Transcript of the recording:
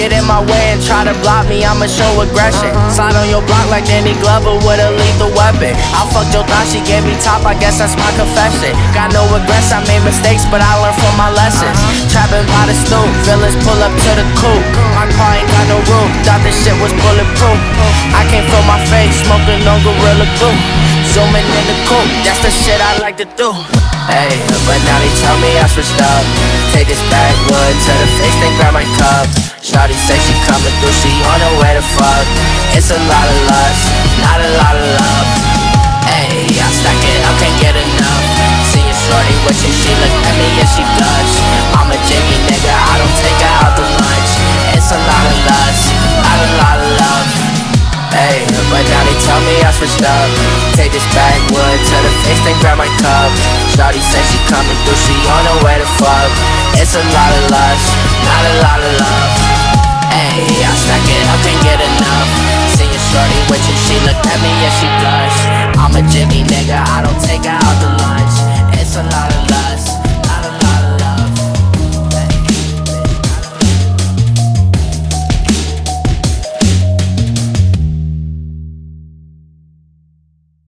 get in my way and try to block me, I'ma show aggression. Slide on your block like Danny Glover with a lethal weapon. I fucked your thought, she gave me top, I guess that's my confession. Got no regrets, I made mistakes, but I learned from my lessons. Trapping by the stoop, villains pull up to the coupe. My car ain't got no roof, thought this shit was bulletproof. I can't feel my face, smoking on Gorilla Glue. Zooming in the coupe, that's the shit I like to do. Hey, but now they tell me I switched up. Take this backwood to the face, then grab my cup. Shawty say she coming through, she on her way to fuck. It's a lot of lust, not a lot of love. Hey, I stack it up, can't get enough. See a shorty with you, she look at me and she blush. I'm a jiggy nigga, I don't take her out to lunch. It's a lot of lust, not a lot of love. Hey, but now they tell me I switched up. Take this backwood to the face, then grab my cup. Shawty say she coming through, she on her way to fuck. It's a lot of lust, not a lot of love. Hey, I stack it up, can't get enough. See a shorty with you, she look at me and she blush. I'm a